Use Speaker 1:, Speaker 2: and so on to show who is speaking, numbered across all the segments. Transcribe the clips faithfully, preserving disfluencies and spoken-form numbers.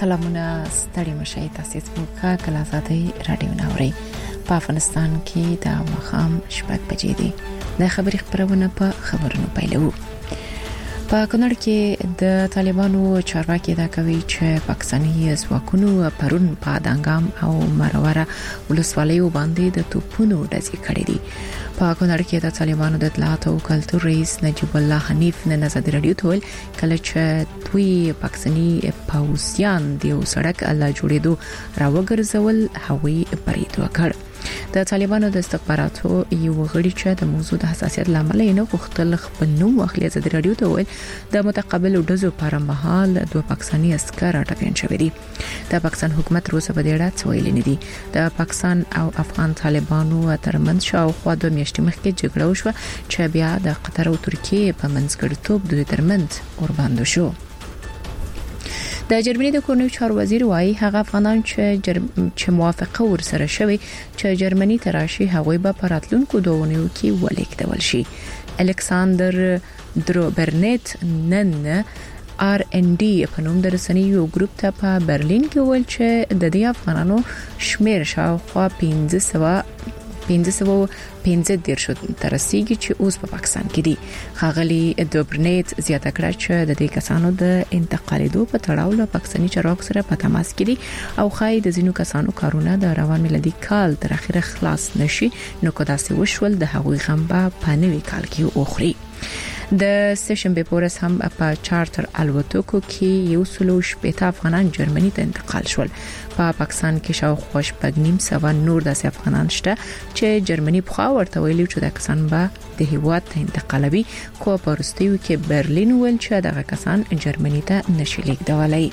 Speaker 1: سلامونه ستړي مشي تاسو څنګه کله آزادۍ رادیو ناوري په افغانستان کې د مخام شپږ بجې دي د خبري خبرونه په خبرونو پیلو په کونړ کې د طالبانو چارواکي دا کوي چې پاکستاني ځواکونو پرون په دانګام او مروره ولسوالیو باندې د توپونو ډزې کړې دي په کونړ کې د طالبانو د اطلاعات او کلتور رئیس نجیب الله حنیف نن آزاد رادیو ته ویل کله چې دوی پاکستاني پاوسیان دی سړک الله جوړېدو راوګرځول هوی برید وکړ د طالبانو د استخباراتو یو غړي چې د موضوع د حساسیت لامل نه غوښتل خپل نوم واخلي د رادیو ته ویل د متقابل ډزو پر مهال دوه پاکستاني عسكر اټکان شوی دي د پاکستان حکومت روسه په دې اړه څه ویلي نه دي د پاکستان او افغان طالبانو ترمنځ شاوخوا دوه میاشتې مخکې جګړه وشوه چې بیا د قطر او ترکیه په منځګړیتوب دوی ترمنځ اورباندو شو د جرمني د کورنیو چارو وزیر وايي هغه افغانان چې جرم چې موافقه ورسره شوی چې جرمني تراشي هغوی به پراتلونکو دوونیو کې ولیکدول شي الکساندر دروبرنیت نن آر ان ډي په نوم د رسنیو ګروپ ته په برلین کې ویل چې د دې افغانانو شمیر شاوخوا پنځه سوه پنځه سوه پنځه دیرش ترسيږي چې اوس په پاکستان کې دي خاغلی دوبرنیت زیاته کړه چې د دې کسانو د انتقالیدو په تړاو له پاکستاني چارواکو سره په تماس کې دي او خای د زینو کسانو کارونه د روان ملي کال تر اخره خلاص نشي نو کدا سه وشول د هغوی غمبه په نوي کال کې اوخري د سشن به پورس هم په چارټر الوتکو کې یو سلو شپږ افغانان جرمني ته انتقال شول په پا پاکستان کې شاوخوا شپږ نیم سوه نور د افغانان شته چې جرمني په خوا ورته ویلي چې د کسان به د هیواد ته انتقالوي کو په وروستیو کې برلین ویل چې دغه کسان جرمني ته نشي لیکدولای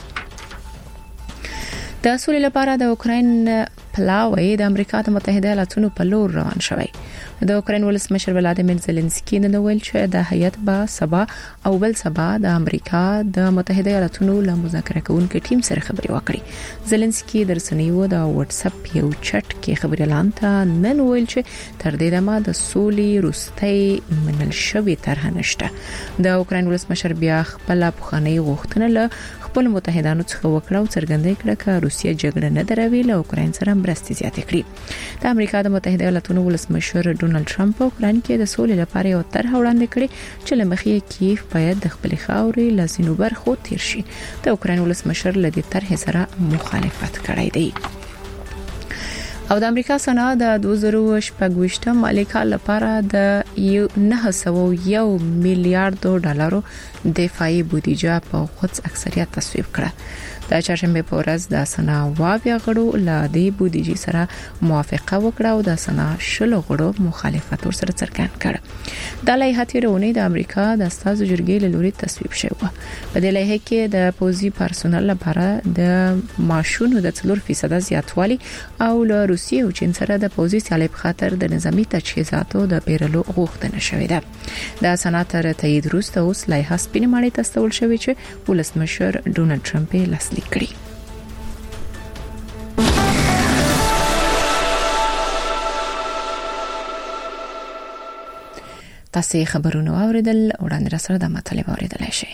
Speaker 1: د سولې لپاره د اوکرين پلاوی د امریکا متحده ایالاتونو په لور روان شوی د اوکرين ولسمشر ولادیمیر زيلنسکي نن ویل چې د هیئت به سبا او بل سبا د امریکا د متحده ایالاتونو له مذاکره کوونکو ټیم سره خبرې وکړي زيلنسکي د رسنیو د واتس اپ یو چټ کې خبري اعلان ته نن ویل چې تر دې دمه د سولې روستۍ منل شوی طرح نشته د اوکرين ولسمشر بیا خپل بخاني غوښتنه له خپل متحدانو څخه وکړه او څرګندې کړه چې روسیه جګړه نه دروي له اوکرين سره مرستې زیاتې کړې د امریکا د متحده ایالاتونو ولسمشر ډونالد ټرمپ په اوکران کې د سولې لپاره یو طرح وړاندې کړې چې لمخې کیف باید د خپل خاورې لاسینو برخو تیر شي د اوکران ولسمشر له دې طرح سره مخالفت کړی دی او د امریکا سنا د دوه زره شپږ مالي کال لپاره د نه سوه یو میلیارډ ډالرو دفاعي بودیجه په خود اکثریت تصویب کړه د چهارشنبه په ورځ د سنا واویا غړو له دې بودیجې سره موافقه وکړه او د سنا شلو غړو مخالفت ورسره څرګند کړ د لایحه تیرونې د امریکا د استازو جرګې له لوري تصویب شوی و په دې لایحه کې د پوزي پرسونل لپاره د معاشونو د څلور فیصد زیاتوالی او له روسیې او چین سره د پوزي سیالۍ په خاطر د نظامی تجهیزاتو د پیرلو غوښتنه شوې ده د سناتر تایید وروسته اوس لایحه سپینې ماڼۍ ته استول شوې چې ولسمشر ډونالد ټرمپ یې لاسلیک کړی تاسو خبرونه اوریدل وړاندې را سره د مطلب اوریدلای شئ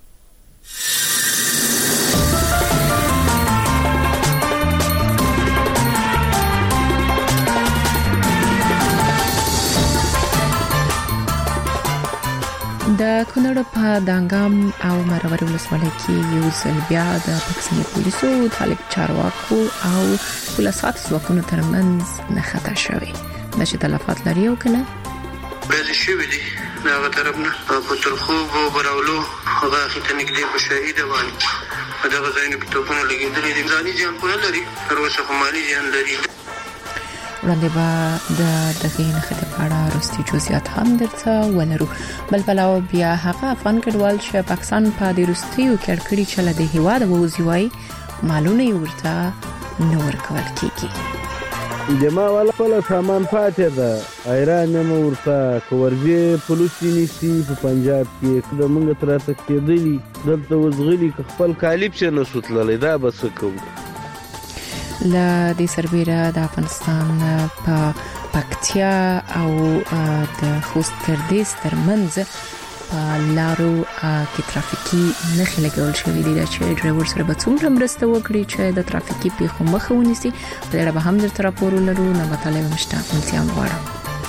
Speaker 1: د کونړ په دانګام او مروره ولسوالۍ کې یو ځل بیا د پاکستاني پولیسو طالب چارواکو او پولیسات ځواکونو ترمنځ نه خطا شوی د چې تلفات لري او کنه
Speaker 2: بل شي ودی دا غتربنه په ترخو او براولو هغه ته نګدي په شهید باندې دا غزاینه په توپونه لګیدلې دي ځاني ځان په لري تر اوسه خمالي ځان لري
Speaker 1: وړاندې به د دغه نه خدمت راستی جزئیات هم درته ولرو بل بلاو بیا هغه افغان کډوال چې پاکستان په دې رستیو کې کړی چې له هیواده ووزي وای مالونه ورته نور کول کیږي
Speaker 3: جما والا په سامان پاتې ده ایران مو ورته کورځي پولیسي نشي په پنجاب کې د موږ تر ته کېدلی دلته وزغلي خپل کالیب څه نه سوتللې دا بس کوم
Speaker 1: ل د سربېره د افغانستان په پکتیا او د خوست کردیس ترمنځ په لارو کې ترافیکي نښې لګول شوې دي چې ډرایور سره به څومره مرسته وکړي چې د ترافیکي پیښو مخه ونیسي. په اړه به هم درته راپور ولرو. نو مطالعه مشته ملتيام غواړم.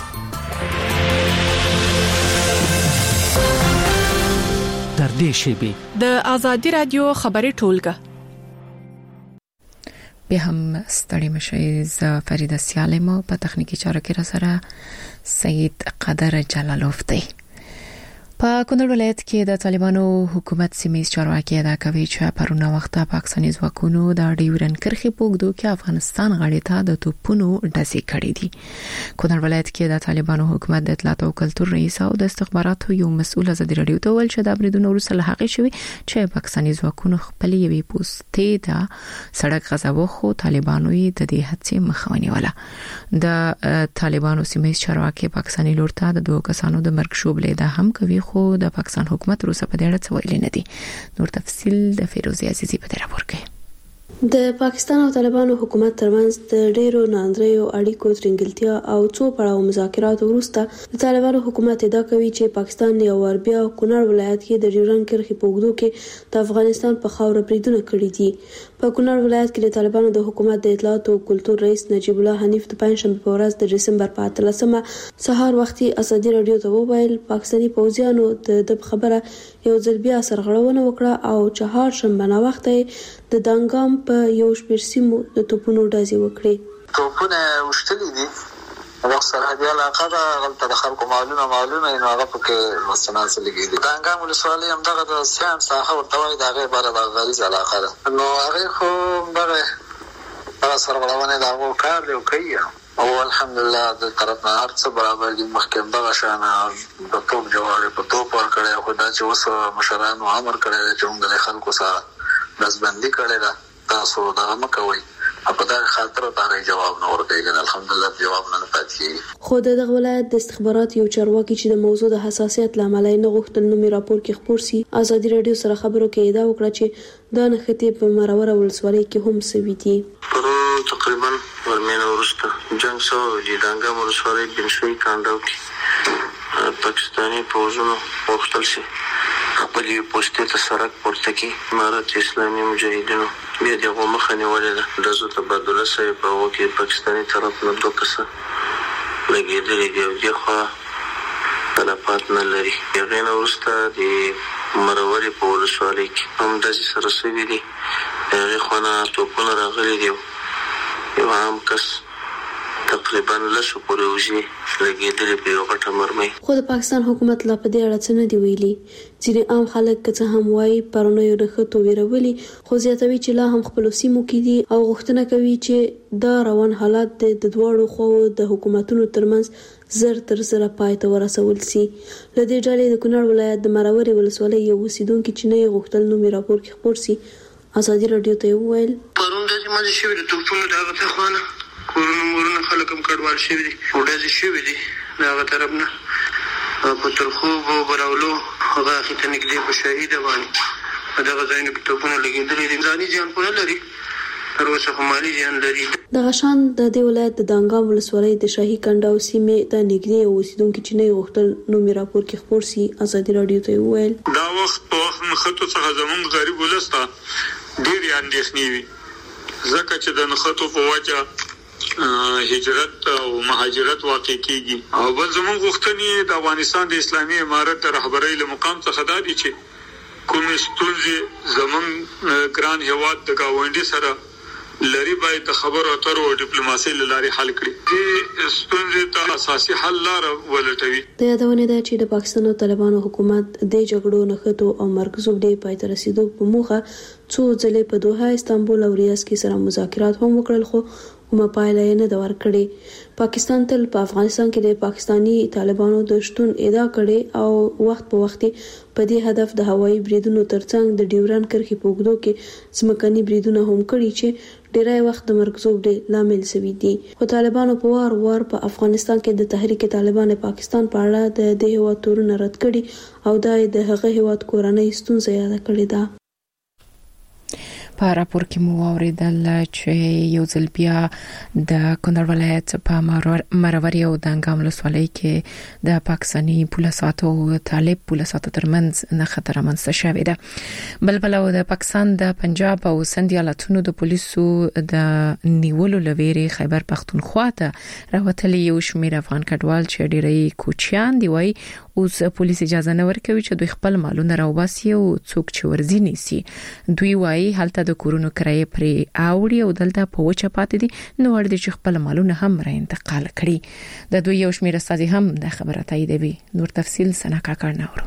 Speaker 4: در دې شیبه
Speaker 5: د آزادي رادیو خبري ټولګه
Speaker 1: به هم ستړي مشي. ز فریده سیالمو په تخنیکی چارو کې را سره سید قدر جلالوف دی. په کونړ ولایت کې د طالبانو حکومت سیمې چارواکي ادا کوي چې پرونه وخت پاکستاني ځواکونو د ډیورن کرخي پوګدو کې افغانستان غاړې ته د توپونو ډزې کړې دي. کونړ ولایت کې د طالبانو حکومت د اطلاعات او کلتور رئیس او د استخباراتو یو مسؤل ازادي رادیو ته ویل چې د بریدونو وروسته له هغه شوی چې پاکستاني ځواکونو خپل یوې پوسټې د سړک غزاوه خو طالبانو یې د دې هڅې مخاوني ولا. د طالبانو سیمې چارواکي پاکستاني لور ته د دوه کسانو د مرګ شوبلې ده هم کوي خو د پاکستان حکومت روسه په دې اړه څه ویل نه دي. نور تفصيل د فیروزي عزیزي په دې راپور کې.
Speaker 6: د پاکستان او طالبانو حکومت ترمنځ د ډیرو ناندریو اړیکو ترنګلتیا او څو پړاو مذاکرات وروسته د طالبانو حکومت ادعا کوي چې پاکستان یو ور بیا کونړ ولایت کې د ډیورن کرښې په اوږدو کې د افغانستان په خاور بریدونه کړي دي. په کونړ ولایت کې د طالبانو د حکومت د اطلاعات او کلتور رئیس نجیب الله حنیف د پنځشنبه په ورځ د دسمبر په اتلسمه سهار وختي ازادي رادیو ته وویل پاکستاني پوځیانو د خبره یو ځل بیا سرغړونه وکړه او چهار شنبه نه وخت د دانګام په یو شپږ سیمو د توپونو ډزې وکړې.
Speaker 7: توپونه وشتلې دي د سرحدي علاقه ده غلطه د خلکو معلومه معلومه نه هغه پکې مستناسب لګیدي. دانګام ولسوالۍ هم دغه د سیام ساحه ورته وایي دغه بره د غریز علاقه ده. نو هغه خو دغه هغه سرغړونه د هغو کار دی کوي او الحمدلله د طرف نه هر څه برابر دي. مخکې دغه شانه د توپ جواب په توپ ورکړی خو دا چې اوس مشرانو امر کړی چې موږ د خلکو سره نسبندي کړی ده تاسو دا مکوئ په دغه خاطر دا جواب نه ورکړي. الحمدلله جواب نه پاتې. خو
Speaker 6: دغه ولایت د استخبارات یو چارواکي چې د موضوع د حساسیت لامل نه غوښتل نو می راپور کې خبر سي ازادي رادیو سره خبرو کې ادعا وکړه چې دا نښتې په مرور ولسوالۍ کې هم سوي دي.
Speaker 2: پرون تقریبا ورمنه ورسته جنگ سو د دانګام ولسوالۍ بنشوي کانداو کې پاکستاني پوځونو وختل شي خپل پوسټې ته سرک پورته کی امارت اسلامي مجاهدینو بیا دغه مخه نیولې ده. د زو تبادله سره په وکه پاکستاني طرف نه دوه کسه لګیدلې دی او دغه تلفات نه لري. یغین ورسته د مروري په ولسوالۍ کې هم د سره سوي دي. هغه خونه توپونه راغلي دي. یو عام کس تقریبا لسو پروژې لګیدلې په یو غټه مرمۍ.
Speaker 6: خو د پاکستان حکومت لا په دې اړه څه نه دی ویلي. ځینې عام خلک که څه هم وایي پرونه یو نښتو ویرولي خو زیاتوي چې لا هم خپل سیمو کې دي او غوښتنه کوي چې دا روان حالات د دواړو خواو د حکومتونو ترمنځ زر تر زر پای ته ورسول سي. له دې ډلې د کونړ ولایت د مروري ولسوالۍ یو اوسیدونکو چې نه غوښتل نو می راپور کې خبر سي ازادي رادیو ته ویل
Speaker 2: پرون د ماده شوی د توپونو دغه ته خوانه کورونو مورونو خلک هم کډوال شوي دي وډزې شوي دي دغه طرف نه په ترخوب او براولو هغه اخي ته نږدې په شهیده باندې په دغه ځایونو کې توپونه لګېدلي دي. ځاني زیان خو نه لري تر اوسه خو مالي زیان لري.
Speaker 6: دغه شان د دې ولایت د دانګام ولسوالۍ د شاهي کنډاو سیمې ته نږدې اوسیدونکو چې نه غوښتل نو می راپور کې خبر سي ازادي رادیو ته ویل
Speaker 8: دا وخت په وخت مخته څخه زمونږ غریب ولسته ډېر اندېښنې وي ځکه چې د نخښتو په وجه هجرت او مهاجرت واقع کیږي او بل زموږ غوښتنې د افغانستان د اسلامي امارت د رهبرۍ له مقام څخه دا دي چې کوم ستونزې زموږ ګران هیواد د گاونډي سره لري باید د خبرو اترو او ډیپلوماسۍ له لارې حل کړي. دې ستونزې ته اساسي حل لار ولټوي.
Speaker 6: د یادونه ده چې د پاکستان او طالبانو حکومت د جګړو نښتو او مرکزو ډېر پای ته رسیدو په موخه څو ځلې په دوحه استانبول او ریاض کې سره مذاکرات هم وکړل خو کومه پایله نه دا ورکړي. پاکستان تل په افغانستان کې د پاکستانی طالبانو د شتون ادعا کړي او وخت په وخت په دې هدف د هوایي بریدونو ترڅنګ د ډیورن کرښې په اوږدو کې ځمکني بریدونه هم کړي چې ډیری وخت د مرکزو ډېر لامل شوي دي. خو طالبانو په وار وار په افغانستان کې د تحریک طالبان پاکستان په اړه د دې هیواد تورونه رد کړي او دا د هغه هیواد کورنۍ ستونزه یاد کړې ده.
Speaker 1: په راپور کې مو اوریدل چې یو ځل بیا د کونړ ولایت په مروري او د انګام ولسوالۍ کې د پاکستاني پولیسو طالب پولیسو ترمنځ نه خطر منځته شوې ده. بلبل او د پاکستان د پنجاب او سند ایالتونو د پولیسو د نیولو لويري خیبر پختونخوا ته راوتلي یو شمېر افغان کډوال چې ډېری کوچیان دی وای اوس پولیس اجازه نه ورکوي چې دوی خپل مالونه راوباسي او څوک چې ورزي نيسي. دوی وايي هلته د کورونو کرایه پرې اوړي او دلته په وچه پاتې دي نو ور دي چې خپل مالونه هم را انتقال کړي. د دوی یو شمېر استاد هم د خبره تاییدوي. نور تفصیل سنا کاکړ ناورو.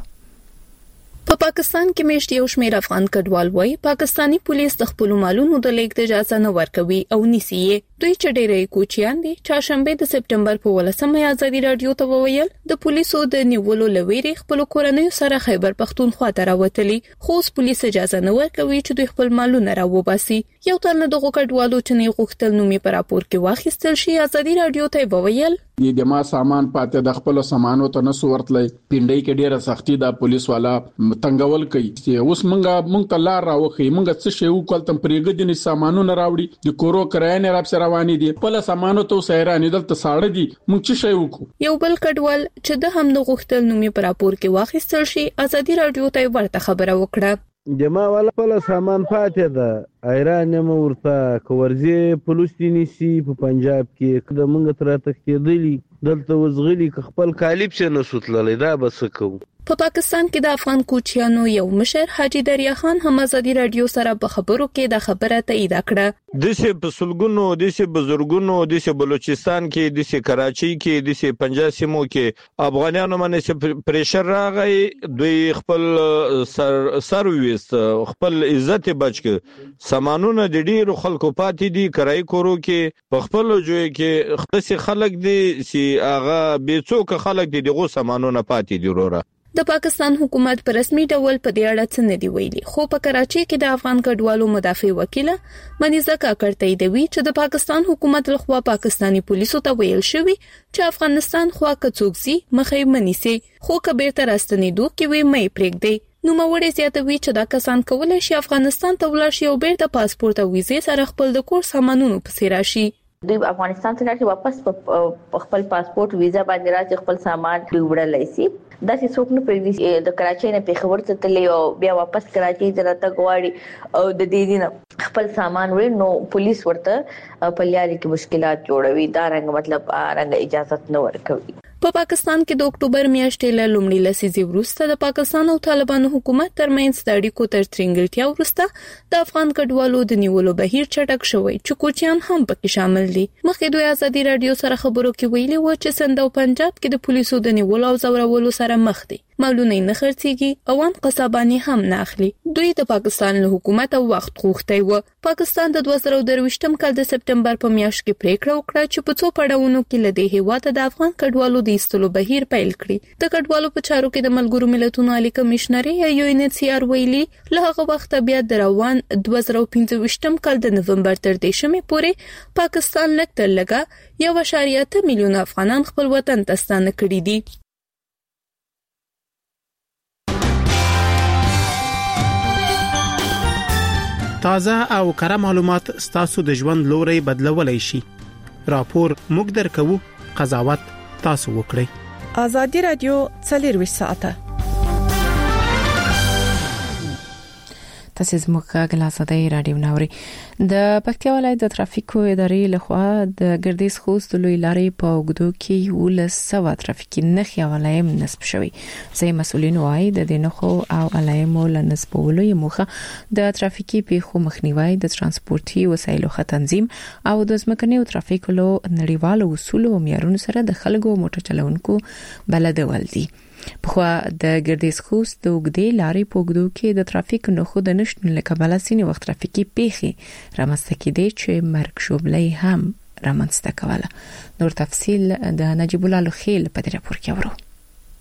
Speaker 5: په پاکستان کې مشت یو شمېر افغان کډوال وای پاکستانی پولیس د خپل مالونو د لیک د اجازه نه ورکوي او نیسي. دوی چې ډېری کوچیان دي چاشنبه د سپټمبر په ولسمه ازادي رادیو ته وویل د پولیسو د نیولو لويري خپل کورنۍ سره خیبر پختونخوا ته راوتلي خو پولیس اجازه نه ورکوي چې دوی خپل مالونه راوباسي. یو تن دغه کډوالو چې نه غوښتل نو می پر راپور کې واخیستل شي ازادي رادیو ته وویل
Speaker 9: د ما سامان پاتې د خپل سامانو ته نسو ورتلې پینډای کې ډیره سختي د پولیس والا تنګول کوي. اوس مونږه مونږ ته لار راوخی مونږ څه شی وکړ تم پرېګ دي سامانونه راوړي د کورو کرایه نه راپ رواني دي خپل سامانو ته سایرانی دلته ساړه دي مونږ څه شی وکړو.
Speaker 5: یو بل کډوال چې د هم نو غوښتل نو می پر راپور کې واخیستل شي ازادي رادیو ته ورته خبره وکړه.
Speaker 3: جما والا خپل سامان پاتې ده ایران مو ورته کورځي پولیسینی سي په پنجاب کې د مونږ تر تخکیدلی دلته وزغلی خپل کالیب شه نسوتللی دا بس کو.
Speaker 5: په پاکستان کې د افغان کوچیانو یو مشر حاجی دریا خان هم ازادي رادیو سره په خبرو کې د خبره تایید کړه.
Speaker 10: د سه په سلګونو د سه بزرګونو د سه بلوچستان کې د سه کراچي کې د سه پنجاب سیمو کې افغانانو باندې پریشر راغی دوی خپل سر سرویس خپل عزت بچ ک سامانونه د ډیرو خلکو پاتې دي کرای کورو کې په خپل جوړ کې خاص خلک دي سي اغه بیڅوک خلک دي دغه سامانونه پاتې دي وروره.
Speaker 5: د پاکستان حکومت په رسمي ډول په دې اړه څه نه دی ویلي خو په کراچي کې د افغان کډوالو مدافع وکیل منیزه کاکړ تاییدوي چې د پاکستان حکومت لخوا پاکستانی پولیسو ته ویل شوی چې افغانستان خوا کڅوګسي مخې منیسي خو کبه تر استنیدو کې وي مې پرېږدي. نو موري زیاتوي چې دا کسان کولای شي افغانستان ته ولاړ شي او بیرته پاسپورت او ویزه سره خپل د کور سامانونو پسې راشي.
Speaker 11: دوی افغانستان ته راځي واپس په خپل پاسپورت ویزا باندې راځي خپل سامان وړلای شي. دا چې څوک نه پېږي د کراچۍ نه پیښور ته تللی او بیا واپس کراچۍ ته راته غواړي او د دې دینه خپل سامان وړي نو پولیس ورته په لاري کې مشکلات جوړوي. دا رنګ مطلب رنګ اجازه نه ورکوي.
Speaker 5: په پا پاکستان کې د اکتوبر میاشتې له لومړۍ لسیزې وروسته د پاکستان او طالبانو حکومت ترمنځ د اړیکو تر ترنګلتیا وروسته د افغان کډوالو د نیولو بهیر چټک شوی چې کوچیان هم پکې شامل دي. مخکې دوی ازادي رادیو سره خبرو کې ویلي و چې سند او پنجاب کې د پولیسو د نیولو او زورولو سره مخ دي. مالونه نه خرڅيږي او ان قصابانی هم نه اخلي. دوی د پاکستان له حکومت او وخت غوښتي و. پاکستان د دوه زره درویشتم کال د سپټمبر په میاشت کې پریکړه وکړه چې په څو پړاوونو کې لدې هیواته د افغان کډوالو د ایستلو بهیر پیل کړي. د کډوالو په چارو کې د ملګرو ملتونو عالی کمشنر یا یو ان ایچ سی آر ویلي له هغه وخت بیا د روان دوه زره پنځه کال د نومبر تر دیشمې پورې پاکستان لکه لګا یو اشاریه اته میلیون افغانان خپل وطن ته ستانه کړي دي.
Speaker 12: تازه او کره معلومات ستاسو د ژوند لوري بدلولای شي. راپور موږ درکو قضاوت تاسو وکړئ.
Speaker 5: ازادي رادیو څلور ساعته
Speaker 1: تاسو زموږ غلاسه رادیو ناوري. د پکتیا ولایت د ترافیکو ادارې لخوا د ګردیز خوست لوی لارې په وګدو کې ولسمه ترافیکي نښې ولایم نصب شوی. ځای مسولین وايي د دینخو او علایمو لنسبولو موخه د ترافیکي پیښو مخنیوي د ترانسپورتي وسایلو ښه تنظیم او د ځمکني ترافیکو له نړیوالو اصولو او معیارونو سره د خلکو موټر چلونکو بلدول دي. په د ګردیز خوست د وګدې لارې په وګدو کې د ترافیک نښو د نشټون لکبل سینې وخت ترافیکي پیښې رامنځته کېدې چې مرګ شوبلې هم رامنځته کوله. نور تفصیل د نجیب الله لخیل په دې راپور کې ورو.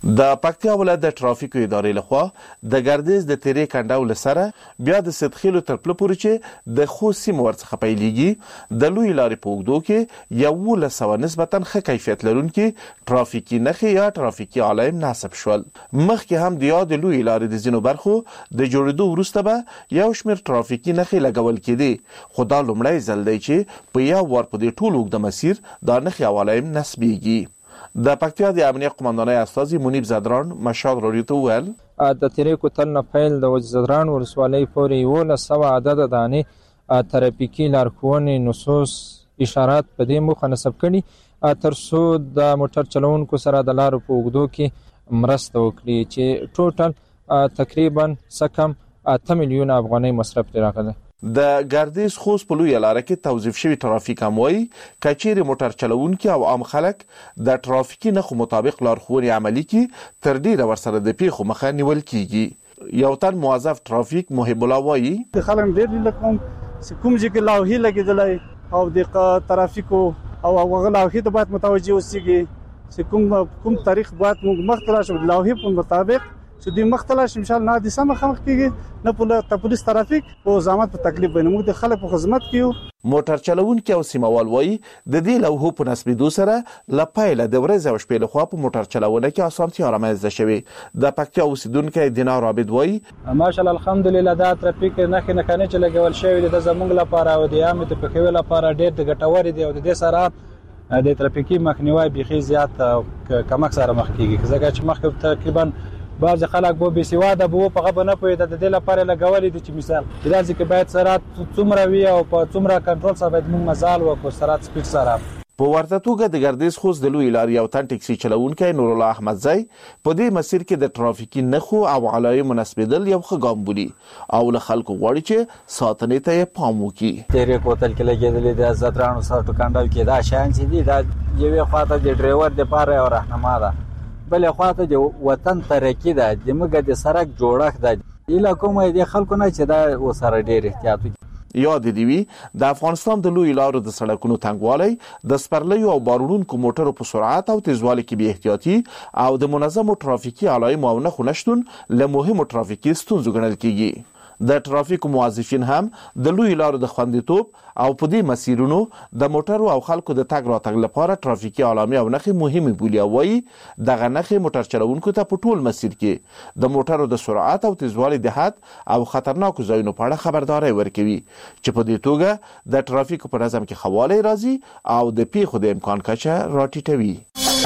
Speaker 13: د پکتیا ولایت د ټرافیکو ادارې لخوا د ګردیز د تیرې کنډاو لسره بیا د سدخیلو تر پله پورې چې د خو سیمه ورڅخه پیلېږي د لوی لارې په اوږدو کې یولس سوه نسبتا ښه کیفیت لرونکي ټرافیکي نښې یا ټرافیکي علایم نصب شول. مخکې هم د یاد لوی لارې د ځینو برخو د جوړېدو وروسته به یو شمېر ټرافیکي نښې لګول کېدې، خو دا لومړی ځل دی چې په یو وار په دې ټول اوږده مسیر دا نښې او علایم نصبېږي. د پکتیا د امنیت قومندانۍ استازي منیب زدران مشال راډیو ته وویل
Speaker 14: د تیرې کوتل نه پیل د زدران ولسوالۍ پورې یولس سوه عدده دانې ترافیکي لارښوونې نصوص اشارات په دې موخه نصب کړي تر څو د موټر چلوونکو سره د لارو په اوږدو کې مرسته وکړي چې ټوټل تقریبا څه کم اته میلیونه افغانۍ مصرف ترې راغلی.
Speaker 13: د ګردیز خوست په لویه لاره کې توظیف شوي ټرافیک هم وایي که چیرې موټر چلوونکي او عام خلک د ټرافیکي نښو مطابق لارښوونې عملي کړي تر ډیره ورسره د پیښو مخه نیول کیږي. یو تن موظف ټرافیک محب الله وایي
Speaker 15: د خلک ډېر لکم کوم چې کې لوحې لګېدلی او د ترافیکو او هغه لوحې ته باید متوجه اوسېږي چې کوم کوم تاریخ باید موږ مخته راشو د لوحې په مطابق چې دوی مختلف شمشال نه د سم مخ کېږي نه په پولیس ترافیک او زحمت په تکلیف باندې موږ د خلک په خدمت کیو.
Speaker 13: موټر چلوونکي او سیموال وایي د دې لوحو په نسبېدو سره له پیله د ورځې او شپې لخوا په موټر چلونه کې اسانتیا رامنځته شوې. د پکتیا اوسیدونکی دینار عابد وایي
Speaker 16: ماشاءالله الحمدلله دا ترافیک نښې نښانې چې لګول شوي دي د زموږ لپاره او د عامه ترافیک لپاره ډېر د ګټور دي او د دې سره د ترافیکي مخنیوي بيخي زیات کمک سره مخ کیږي ځکه چې مخ تقریبا بعض خلک به بي سواده به په غو نه پوي د دې لپاره لګولې دي چې مثال لازم کې باید سرعت څومره وي او په څومره کنټرول سره باید موږ مزال وکړو سرعت سپیډ سره.
Speaker 13: په ورته توګه د ګردیز خوست د لوی لارې یو تن ټکسي چلوونکی نور الله احمدزی په دې مسیر کې د ټرافیکي نښو او علایم منسبېدل یو ښه ګام بولي او له خلکو غواړي چې ساتنې ته یې پام وکړي.
Speaker 17: تیرې کوتل کې لګېدلې د زدرانو سره ټکنډاو کې دا شیان چې دي دا یوې خواته د ډرایور دپاره یو رهنما ده، بلې خواته د وطن ترقي ده، زموږ د سړک جوړښت ده. هیله کوم د خلکو نه چې دا ورسره ډېر احتیاط وکړي.
Speaker 13: یاد دی وی د افغانستان د لوی لارو د سړکونو تنګوالی د سپرلیو او بارونکو موټرو په سرعت او تیزوالي کې بې احتیاطي او د منظمو ټرافیکي علایم او نښو نشتون له مهمو ټرافیکي ستونزو ګڼل کیږي. د ټرافیکو موظفین هم د لوی لارو د خوندیتوب او په دې مسیرونو د موټرو او خلکو د تګ راتګ لپاره ټرافیکي علامې او نښې مهمې بولي او وایي دغه نښې موټر چلوونکو ته په ټول مسیر کې د موټرو د سرعت او تیزوالي د حد او خطرناکو ځایونو په اړه خبرداری ورکوي چې په دې توګه د ټرافیکو په نظم کې ښه والی راځي او د پیښو د امکان کچه راټیټوي.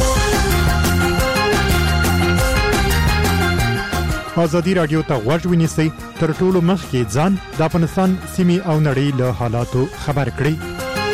Speaker 18: ازادي رادیو ته غوږ ونیسئ تر ټولو مخکې ځان د افغانستان سیمې او نړۍ له حالاتو خبر کړئ.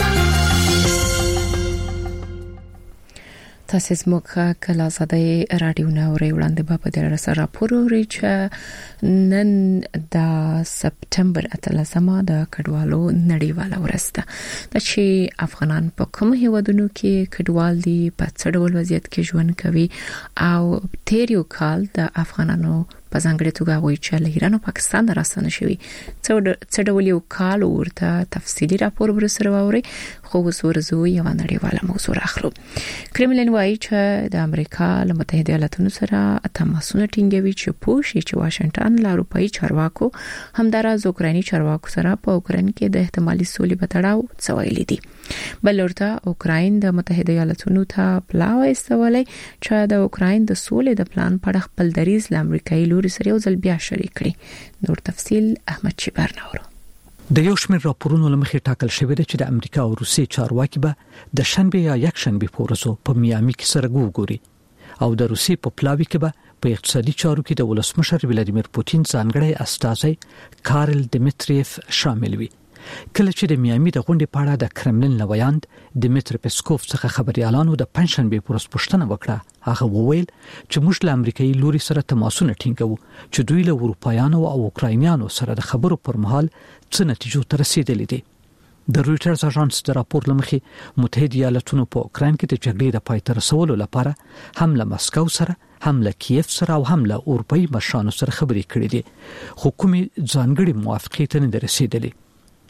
Speaker 1: تاسو زموږ کله ازادي رادیو نوري وړاندې په دې سره راپور لري چې نن د سپټمبر اتلسمه د کډوالو نړیواله ورځ ده چې افغانان په کوم هیوادونو کې کډوال دي په څه ډول وضعیت کې ژوند کوي او تیریو کال د افغانانو په ځانګړي توګه وایي چې له ایران او پاکستان راستنه شوي څه ډول یو کال ورته تفصیلي راپور ورسره ووري خو اوس ورزو یو نړیواله موضوع راخلو. کرملین وایي چې د امریکا له متحده ایالاتونو سره تماسونه ټینګوي چې پوښي چې واشنگټن له اروپאי چارواکو همداراز اوکرایني چارواکو سره په اوکراین کې د احتمالي سولې په تړاو څه ویلي دي. بل ورته اوکراین د متحده ایالاتونو ته پلاوی استولای چې د اوکراین د سولې د پلان په اړه خپل دریز له امریکایي لوري سره یو ځل بیا شریک کړي. نور تفصیل احمد چیبر نورو.
Speaker 4: د یو شمېر راپورونو لمخې ټاکل شوی دی چې د امریکا او روسیې چارواکي به د شنبه یا یک شنبه په ورځو په میامي کې سره ګوري او د روسیې په پلاوی کې به په اقتصادي چارو کې د ولسمشر ولادیمیر پوتین ځانګړی استازی کارل دمیتریف شامل وي. کله چې د میامي د غونډې په اړه د کرملین لویاند دمیتری پسکوف څخه خبريالانو د پنځشنبه پورس پښتنه وکړه هغه وویل چې موږ له امریکایي لوري سره تماسونه ټینګو چې دوی له اروپایانو او اوکراینیانو سره د خبرو پر مهال څه نتیجو ته رسیدلې دي. د رويټرز اژانس د راپور لمخې متحده ایالاتونو په اوکراین کې د جګړې د پای ته رسولو لپاره هم له مسکو سره هم له کیف سره او هم له اروپאי مشرانو سره خبرې کړې دي خو کومې ځانګړي موافقې ته نه رسیدلې.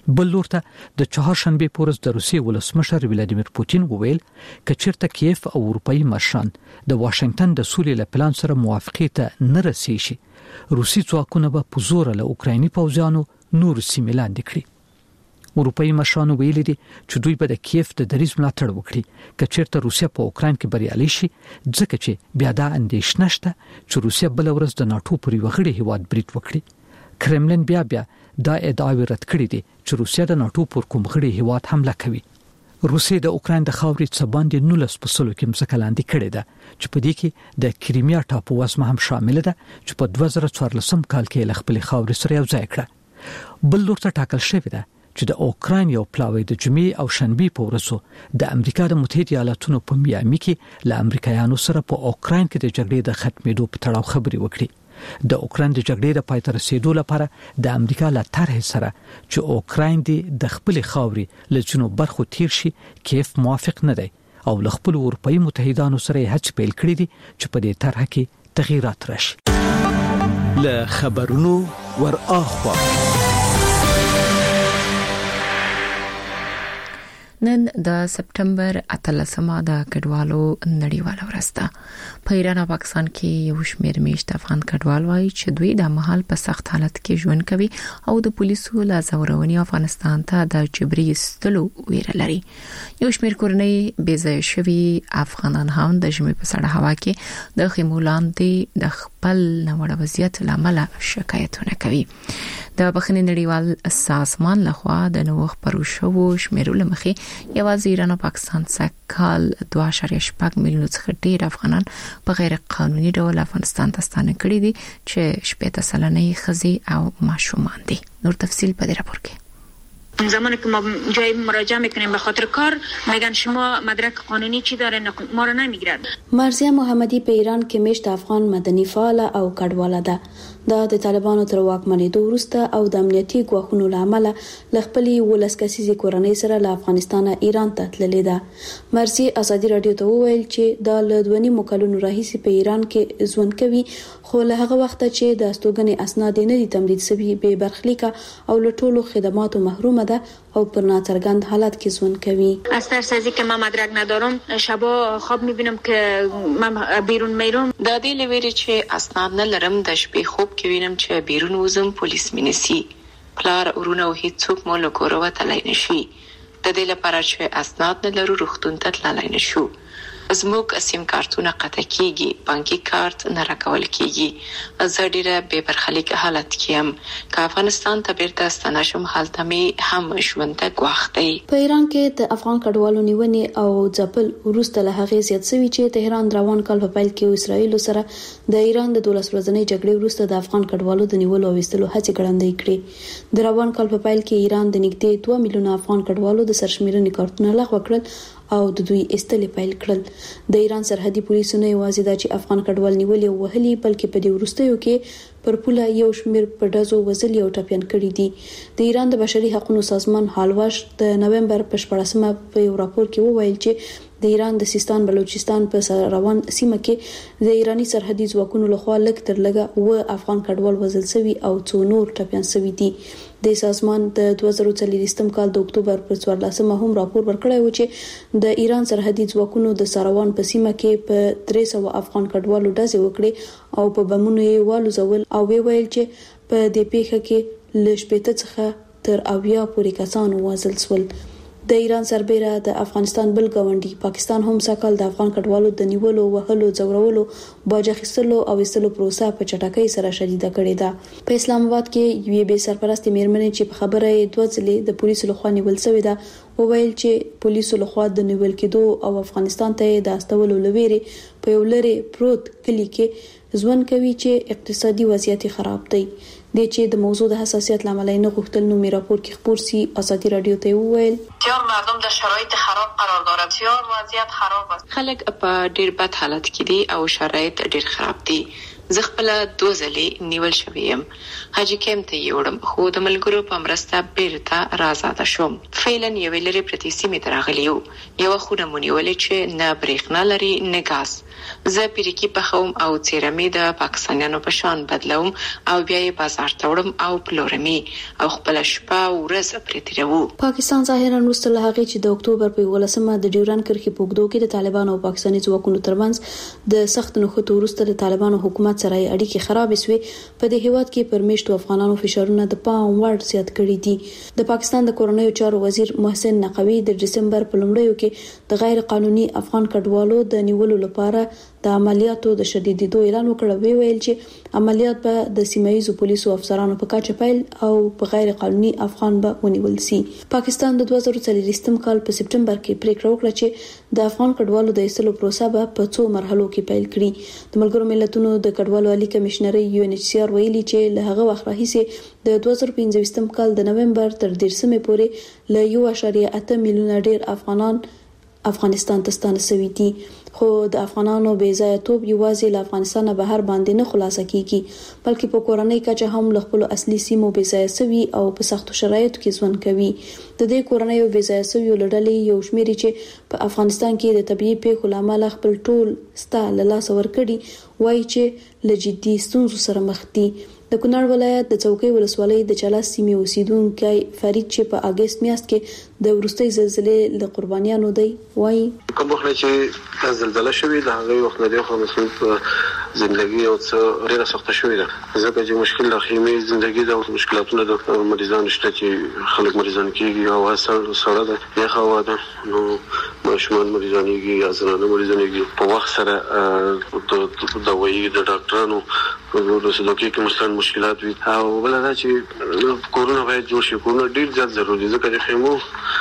Speaker 4: بل لورته د چهارشنبه پورز د روسیې ولسمشر ولادیمیر پوتین وویل کچیرته کیف او اروپאי مارشال د واشنگټن د سولې له پلان سره موافقه ته نه رسیدي شي روسي ځواکونه به په زور له اوکرایني پوځیانو نور سیمې لاندې کړي اروپאי مارشال ویل دي چې دوی به د کیف د دریځ ملاتړ وکړي کچیرته روسیا په اوکراین کې بریالي شي ځکه چې بیا دا اندېښنه شته چې روسیا بل ورځ د ناتو پر وغړي هیواد برید وکړي کرملین بیا بیا دا ادعاوی رد کړې دي چې روسیا د ناتو پر کوم غړي هیواد حمله کوي روسیا د اوکراین د خاورې څخه باندې نولس په سلو کې مځکه لاندې کړې ده چې په دې کې د کریمیا ټاپو وسمه هم شامل ده چې په دوه زره څوارلسم کال کې له خپل خاورې سره یو ځای کړه بل لورته ټاکل شوی ده چې د اوکراین یو پلاوی د جمعې او شنبه په ورځو د امریکا د متحده ایالاتونو په میامي کې له امریکایانو سره په اوکراین کې د جګړې د ختمېدو په تړاو خبرې وکړي د اوکراین د جګړې د پای ته رسیدو لپاره د امریکا له طرحې سره چې اوکراین د خپل خاورې له جنوب برخو تیر شي کیف موافق نه دی او له خپل اروپאי متحدانو سره هڅه پیل کړې دي چې په دې طرح کې تغیرات راشي
Speaker 19: له خبرونو ور اخوا
Speaker 1: نن د سپټمبر اتلسمه د کډوالو نړیواله ورځ ده په ایران او پاکستان کې یو شمېر میشته افغان کډوال وایي چې دوی د مهال په سخت حالت کې ژوند کوي او د پولیسو لا زورونی افغانستان ته د جبري استلو ویره لري یو شمېر کورنۍ بې ځای شوي افغانان هم د ژمي په سړه هوا کې د خیمولاندې د خپل نوړ وضعیت لامل شکایتونه کوي د بخښنې نړیوال سازمان لخوا د نوښت پروژو شمیرول مخې یوازې ایران او پاکستان څخه کال دوه اعشاریه شپږ میلیون څخه ډیر افغانان په غیر قانوني ډول افغانستان ته ستانه کړي دي چې شپږ سلنه ښځې او ماشومان دي نور تفصیل په دې راپور کې
Speaker 20: زمانی که ما جای مراجعه میکنیم به خاطر کار میگن شما مدرک قانونی چی داره ما رو نمیگیرد
Speaker 6: مرزیه محمدی په ایران کې میشت افغان مدني فعال او کډواله ده دا د طالبانو تر واکمنېدو وروسته او د امنیتي ګواښونو لامل لخپلې ولس کسيزي کورنۍ سره له افغانستان ایران ته تللې ده مرزي ازادي رادیو ته وویل چې دا له دوه نیم کلونو راهیسې په ایران کې ژوند کوي خو له هغه وخت چې د استوګنې اسناد نه دي تمدید شوي به برخلیکه او له ټولو خدماتو محرومه ده او پر ناڅرګند حالت کې ژوند کوي
Speaker 20: از ترس از اینکه من مدرک ندارم شبا خواب میبینم که من بیرون میرم
Speaker 21: د دې لوري چې اسناد نه لرم د شپې خوب کې وینم چې بیرون وزم پولیس مینسي پلار ورونه او هیڅوک مو له کوره وتلای نشي د دې لپاره چې اسناد نه لرو روغتون ته تللای نشو زموږ سیم کارتونه قطع کیږي بانکي کارت نه راکول کیږي زه ډیره بې برخلیک حالت کیم که افغانستان ته بیرته ستنه شم هلته می هم ژوند ته غوښتي
Speaker 6: په ایران کې د افغان کډوالو نیونې او ځپل وروسته له هغې زیات شوی چې تهران روان کال په پیل کې اسرائیل سره د ایران د دولس ورځنۍ جګړې وروسته د افغان کډوالو د نیولو او وستلو هڅې ګړندۍ کړې د روان کال په پیل کې ایران د نږدې دوه میلیونه افغان کډوالو د سرشمیرنې کارتونه لغوه کړل او د دوی استلې پیل کړل د ایران سرحدي پولیسو نه یوازې دا چې افغان کډوال نیولې او وهلي بلکې په دې وروستیو کې پر پوله یو شمیر په ډزو وزلي او ټپيان کړي دي د ایران د بشري حقوقو سازمان حالواش د نومبر په شپږمه په یو راپور کې وویل چې د ایران د سیستان بلوچستان په روان سیمه کې د ایرانی سرحدي ځواکونو لخوا لږ تر لږه و افغان کډوال وزل شوی او څو نور ټپيان شوی دي د سازمان د دوه زره څلورم کال د اکتوبر پر څوارلسمه هم راپور ورکړی و چې د ایران سرحدي ځواکونو د ساروان په سیمه کې په درې سوه افغان کډوالو ډزې وکړې او په بمونو یې والوزول او ویل چې په دې پیښه کې ل شپږ څخه تر اویا پورې کسان وژل شول د ایران سربېره د افغانستان بل ګاونډي پاکستان هم سکهال د افغان کډوالو د نیولو وهلو ځورولو باج اخیستلو او وستلو پروسه په چټکۍ سره شدیده کړې ده په اسلام آباد کې یوې بې سرپرستې میرمنې چې په خبره یې دوه ځلې د پولیسو لخوا نیول شوې ده وویل چې پولیسو لخوا د نیول کېدو او افغانستان ته د استولو لويري په یو لري پروت کلی کې ځوان کوي چې اقتصادي وضعیت خراب دی د چې د موضوع د حساسیت لامل نه غوښتل نو می راپور کې خبر سي ازادي رادیو ته وویل
Speaker 21: تیار مردم در شرایط خراب قرار دارند تیار وضعیت خراب است خلک په ډیر بد حالت کې دي او شرایط ډیر خراب دي زه خپل دوه ځلې نیول شوم. حاجی کېم ته یوړم خو د ملګرو په مرسته بیرته راځه شوم. فعلا یو لري پرتی سیمه تراغلیو یو خونه مونیولې چې نه برېښنا لري نه ګاز. زه پیریکی پخوم او چیرمې د پاکستانیانو په شان بدلوم او بیا یې بازار ته وړم او پلورمې او خپل شپه ورځ پرې تیرو.
Speaker 6: پاکستان ظاهرا وروسته له هغې چې د اکتوبر په ولسمه د ډیورن کرښې په اوږدو کې د طالبانو او پاکستاني ځواکونو ترمنځ د سخت نښتو وروسته د طالبانو حکومت سره اړیکې خرابې شوې، په دې هیواد کې پر میشتو افغانانو فشارونه د پام وړ زیات کړي دي. د پاکستان د کورنیو چارو وزیر محسن نقوی د دسمبر په لومړیو کې د غیر قانوني افغان کډوالو د نیولو لپاره د عملیاتو د شدیدېدو اعلان وکړ. وی ویل چې عملیات به د سیمایي پولیسو افسرانو په کچه پیل او په غیر قانوني افغان به ونیول شي. پاکستان د دوه زره څلوېښتم کال په سپټمبر کې پریکړه وکړه چې د افغان کډوالو د ایستلو پروسه به په څو مرحلو کې پیل کړي. د ملګرو ملتونو د کډوالو عالی کمشنري یو ان ایچ سی آر ویلي چې له هغه وخت راهیسې د دوه زره پنځوستم کال د نومبر تر دیرشمې پورې له یو اعشاریه اته میلیونه ډیر افغانان افغانستان ته ستانه شوي دي. خو د افغانانو بې ځایه توب یوازې له افغانستان نه بهر باندې نه خلاصه کیږي، بلکې په کورنۍ کچه هم له خپل اصلي سیمو بې ځایه شوي او په سختو شرایطو کې ژوند کوي. د دې کورنۍ بې ځایه شوي لړلې یو شمېر چې په افغانستان کې د طبيعي پیښو لامل خپل ټول ستا له لاس ورکړي وایي چې له جدي ستونزو سره مخ دي. د کونړ ولایت د چوکۍ ولسوالۍ د چلاس سیمې اوسیدونکي فرید چې په اگست میاشت کې د ورستۍ زلزلې له قربانیانو دی وایي
Speaker 2: کوم وخت چې زلزلہ شوې د هغه وخت نه دی خو مسلمان په ژوندۍ او څه ډیره سخته شوې ده، ځکه چې مشکل د خیمه ژوندۍ د مشکلاتونو د مریضانو شته چې خلک مریضان کیږي او اثر سره ده یا خوا ده نو ماشومان مریضان کیږي یا زنانه مریضان کیږي په وخت سره د دوايي د ډاکټرانو په سلوکي کې مثلا مشکلات وي او بل دا چې کورونا باید جوړ شي. کورونا ډیر زیات ضروري ځکه چې خیمو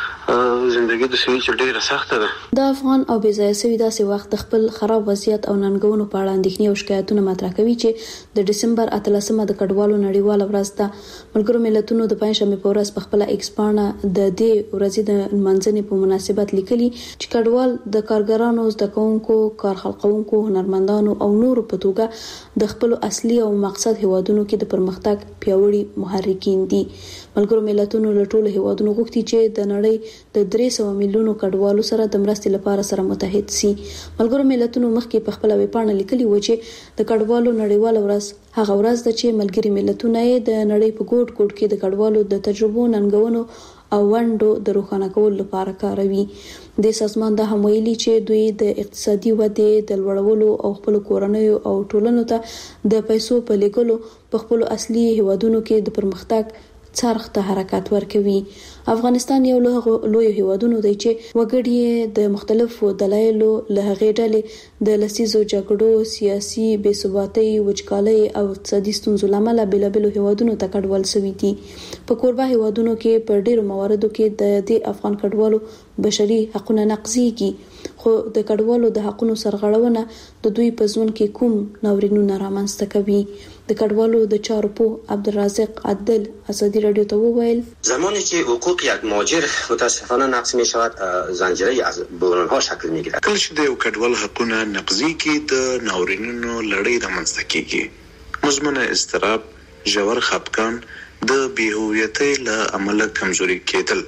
Speaker 2: زندگی د سوي چې ډیره سخته ده.
Speaker 6: د افغان او بې ځایه سوي داسې وخت خپل خراب وضعیت او ننګونو په اړه اندېښنې او شکایتونه مطرح کوي چې د دسمبر اتلسمه د کډوالو نړیواله ورځ ده. ملګرو ملتونو د پنځمې په ورځ په خپل ایکس پاڼه د دې ورځې د منځنۍ په مناسبت لیکلي چې کډوال د کارګرانو، زده کوونکو، کار خلقونکو، هنرمندانو او نورو په توګه د خپل اصلي او مقصد هیوادونو کې د پرمختګ پیاوړي محرکین دي. ملګرو ملتونو له ټولو هیوادونو غوښتي چې د نړۍ د درې سوه میلیونو کډوالو سره د مرستې لپاره سره متحد شي. ملګرو ملتونو مخکې په خپل ویبپاڼه لیکلي و چې د کډوالو نړیواله ورځ هغه ورځ ده چې ملګري ملتونه د نړۍ په ګوټ ګوټ کې د کډوالو د تجربو، ننګونو او ونډو د روښانه کولو لپاره کاروي. د سازمان د هم ویلي چې دوی د اقتصادي ودې د لوړولو او خپل کورنیو او ټولنو ته د پیسو په لګولو په خپل اصلي هیوادونو کې د پرمختګ څرخ ته حرکت ورکوي. افغانستان یو لوی هیوادونو دی چې وګړي د مختلفو دلایلو له هغې ډلې د لسیزو جګړو، سیاسي بې ثباتۍ، وچکالۍ او اقتصادي ستونزو لامل بیلابیلو هیوادونو ته کډوال شوي دي. په کوربه هیوادونو کې په ډیرو مواردو کې د دې افغان کډوالو بشري حقوقونه نقضيږي، خو د کډوالو د حقوقو سرغړونه د دوی په ژوند کې کوم ناورینونه رامنځته کوي. د کډوالو د چارو په عبدالرزاق عدل ازادي رادیو ته وویل
Speaker 7: زمانی که حقوق یک مهاجر متاسفانه نقض می شود زنجیره از بحران‌ها شکل میگیرد.
Speaker 22: کله چې د یو کډوال حقوقونه نقضي کې د ناورینونو لړۍ رامنځته کیږي، مزمنه اضطراب، ژور خپګان، د بیهویتۍ له امله کمزوري کېدل.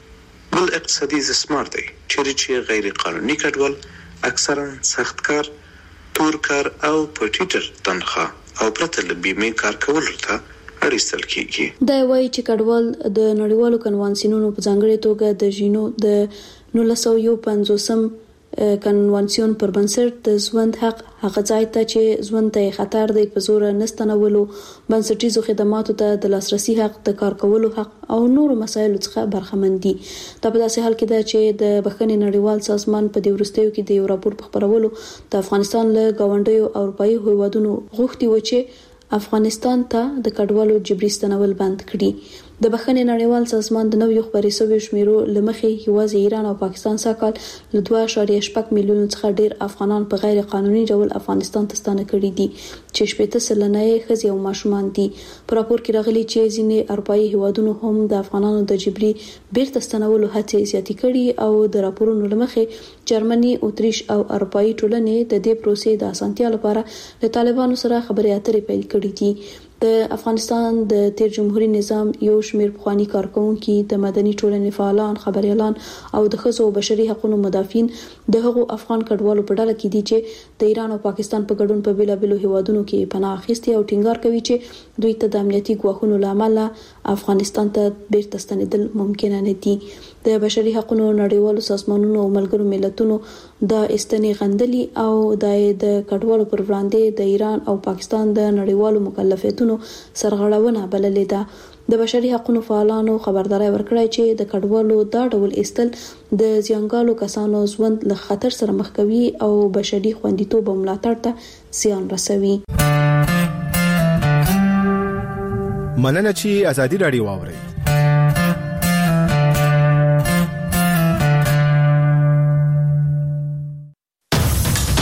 Speaker 22: بل اقتصادي استثمار دی چې غیر قانوني کډوال اکثرا سخت کار، تور کار او په ټیټر تنخواه او پرته له بیمې کار کولو ته اړیستل کیږي.
Speaker 6: دا وایي چې کډوال د نړیوالو کنوانسیونونو په ځانګړي توګه د ژینو د نولس سوه یو پنځوسم کنوانسیون پر بنسټ د ژوند حق هغه ځای ته چې ژوند ته خطر دی په زور نستنولو، بنسټیزو خدماتو ته د لاسرسي حق، د کار کولو حق او نورو مسایلو څخه برخمن دي. دا په داسې حال کې ده چې د بخښنې نړیوال سازمان په دې وروستیو کې د یو راپور په خپرولو د افغانستان له ګاونډیو اروپایي هیوادونو غوښتي و چې افغانستان ته د کډوالو جبري ستنول بند کړي. د بخښنې نړیوال سازمان د نویو خبري سوي شمیرو لمخې یوازې ایران او پاکستان ساکال له دوه اعشاریه شپږ میلیون څخه ډیر افغانان په غیر قانوني ډول افغانستان ته ستانه کړي دي چې شپږ سلنه یې ښځې او ماشومان دي. په راپور کې راغلي چې ځینې اروپایي هیوادونو هم د افغانانو د جبري بیرته ستنولو هڅې زیاتې کړي او د راپورونو لمخې جرمني، اتریش او اروپایي ټولنې د دې پروسې د اسانتیا لپاره له طالبانو سره خبرې اترې پیل کړې دي. د افغانستان د تیر جمهوریت نظام یو شمیر پخوانی کارکونکو د مدني ټولنې فعالان، خبريالان او د ښځو او بشري حقوقو مدافعین د هغو افغان کډوالو په ډله کې دي چې د ایران او پاکستان په ګډون په بیلابېلو هیوادونو کې پناه اخیستي او ټینګار کوي چې دوی ته د امنیتي ګواښونو لامل افغانستان ته بیرته ستنېدل ممکن نه دي. د بشري حقوقو نړیوالو سازمانونو او ملګرو ملتونو د استنې غندلي او د کډوالو پر وړاندې د ایران او پاکستان د نړیوالو مکلفیتونو سرغړونه بللې ده. د بشري حقوقو فعالانو خبرداري ورکړه چې د کډوالو دا ډول استل د زیانګالو کسانو ژوند له خطر سره مخ کوي او بشري خوندیتوب او ملاتړ ته زیان رسوي.
Speaker 8: مننه چې ازادي رادیو واوري.